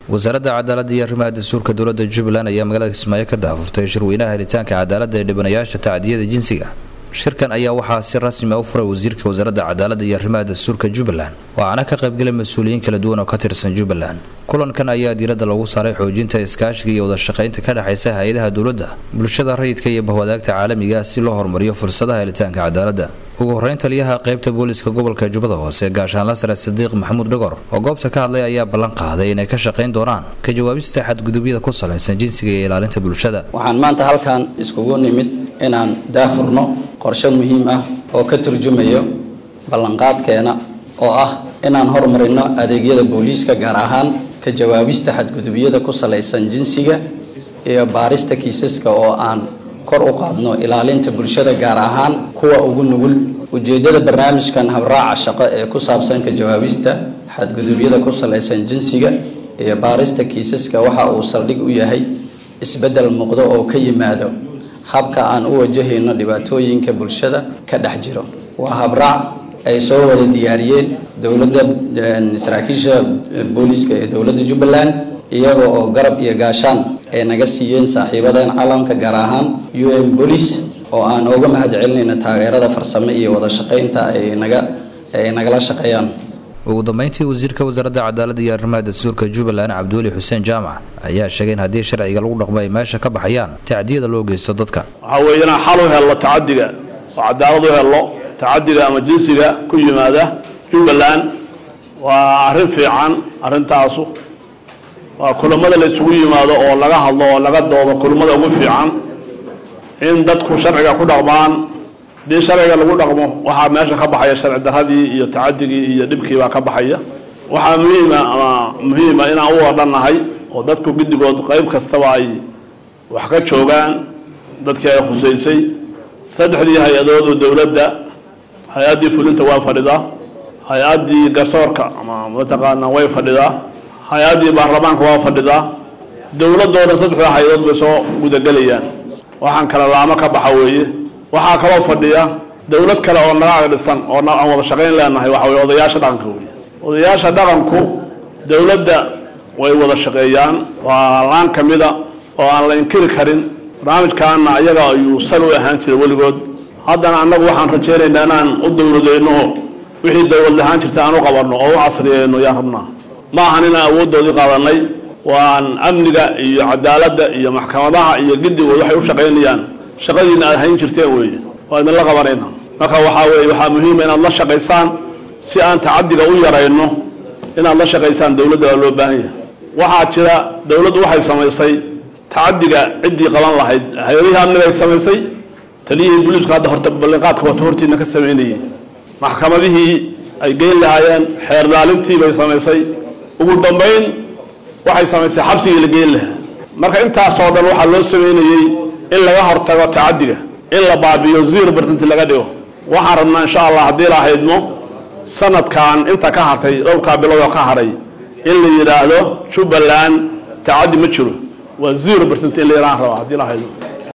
wasaaradda cadaaladda iyo arrimaha dastuurka dowladda Jubbaland ayaa magaalada Kismaayo ka daafurtay shirweynaha helitaanka cadaaladda ee dhibanayaasha tacdiyada jinsiga. shirkan ayaa waxaa si rasmi ah u furay wasiirka wasaaradda cadaaladda iyo arrimaha dastuurka Jubbaland waxaana ka qaybgalay mas'uuliyiin kala duwan oo ka tirsan Jubbaland. kulankan ayaa diiradda lagu saaray xoojinta iskaashiga iyo wada shaqaynta ka dhaxaysa hay'adaha dowladda, bulshada rayidka iyo bahwadaagta caalamiga ah si loo horumariyo fursadaha helitaanka cadaaladda. ugu horeyn taliyaha qaybta booliska gobolka Jubbada Hoose gaashaanle sare Sadiiq Maxamuud Dhagor oo goobta ka hadlay ayaa ballan qaaday inay ka shaqayn doonaan ka jawaabista xadgudubyada ku saleysan jinsiga iyo ilaalinta bulshada. waxaan maanta halkan iskugu nimid inaan daafurno qorshe muhiim ah oo ka turjumayo ballanqaadkeena oo ah inaan horumarino adeegyada booliska gaar ahaan ka jawaabista xadgudubyada ku saleysan jinsiga iyo baarista kiisaska oo aan kor u qaadno ilaalinta bulshada gaar ahaan kuwa ugu nugul. ujeedada barnaamijkan habraaca shaqo ee ku saabsan ka jawaabista xadgudubyada ku saleysan jinsiga iyo baarista kiisaska waxa uu saldhig u yahay isbedel muuqda oo ka yimaado habka aan u wajahayno dhibaatooyinka bulshada ka dhex jiro. waa habraac ay soo wada diyaariyeen dowladda saraakiisha booliska ee dowladda Jubbaland iyaga oo garab iyo gaashaan ay naga siiyeen saaxiibadeen caalamka gaar ahaan UN Police oo aan uga mahadcelinayna taageerada farsamo iyo wada shaqaynta ay nagala shaqeeyaan. ugu dambeyntii wasiirka wasaaradda cadaaladda iyo arrimaha dastuurka Jubbaland Cabduuli Xuseen Jaamac ayaa sheegay in haddii sharciga lagu dhaqmo ay meesha ka baxayaan tacdiyada loo geysto dadka. waxa weeyana xal u helo tacadiga oo cadaalad u helo tacadiga ama jinsiga ku yimaada Jubbaland waa arrin fiican. arrintaasu waa kulamada la isugu yimaado oo laga hadlo oo laga doodo kulamada ugu fiican in dadku sharciga ku dhaqmaan. haddii sharciga lagu dhaqmo waxaa meesha ka baxaya sharci darradii iyo tacadigii iyo dhibkii baa ka baxaya. waxaa muhiima inaan u wadhannahay oo dadku guddigood qayb kastaba ay wax ka joogaan dadkii ay khusaysay. saddexdii hay-adood oo dowladda, hay-addii fulinta waa fadhidaa, hay-addii garsoorka ama mataqaanaa way fadhidaa, hay-addii baarlamaanka waa fadhidaa. dowladooda saddexda hay-adood bay soo gudagelayaan. waxaan kala laamo ka baxa weeye. waxaa kaloo fadhiya dowlad kale oo naga dhisan oo aan wada shaqayn leenahay waxa weeye odayaasha dhaqanka weeye. odayaasha dhaqanku dowladda way wada shaqeeyaan. waa laan ka mida oo aan la inkiri karin. barnaamijkaana ayaga ayuu sal u ahaan jiray weligood. haddana annagu waxaan rajaynaynaa inaan u dowladeyno wixii dowlad ahaan jirta aan u qabanno oo u casriyeyno yaan rabnaa. ma ahan inaan awooddoodii qaadanay. waan amniga iyo cadaaladda iyo maxkamadaha iyo giddigood waxay u shaqaynayaan shaqadiina aad hayn jirteen weeye. waa idinla qabanayna. marka waxaa muhiima inaad la shaqaysaan si aan tacadiga u yarayno. inaad la shaqaysaan dowladda waa loo baahan yahay. waxaa jira dowladdu waxay samaysay tacadiga ciddii qaban lahayd hay-adihii amniga ay samaysay. taliyihii booliisku hadda horta ballanqaadka wato hortiina ka sameynayay. maxkamadihii ay geyn lahaayeen xeer ilaalintii bay samaysay. ugu dambeyn waxay samaysay xabsigii la geyn lahaa. marka intaasoo dhan waxaa loo sameynayay in laga hortago tacadiga, in la baabiyo 0% laga dhigo. waxaan rabnaa insha Allah haddii la haydmo sanadkan inta ka hartay dhowrka bilood oo ka haray in la yiraahdo Jubbaland tacadi ma jiro. waa 0% in la yiraahdo haddii la haydmo.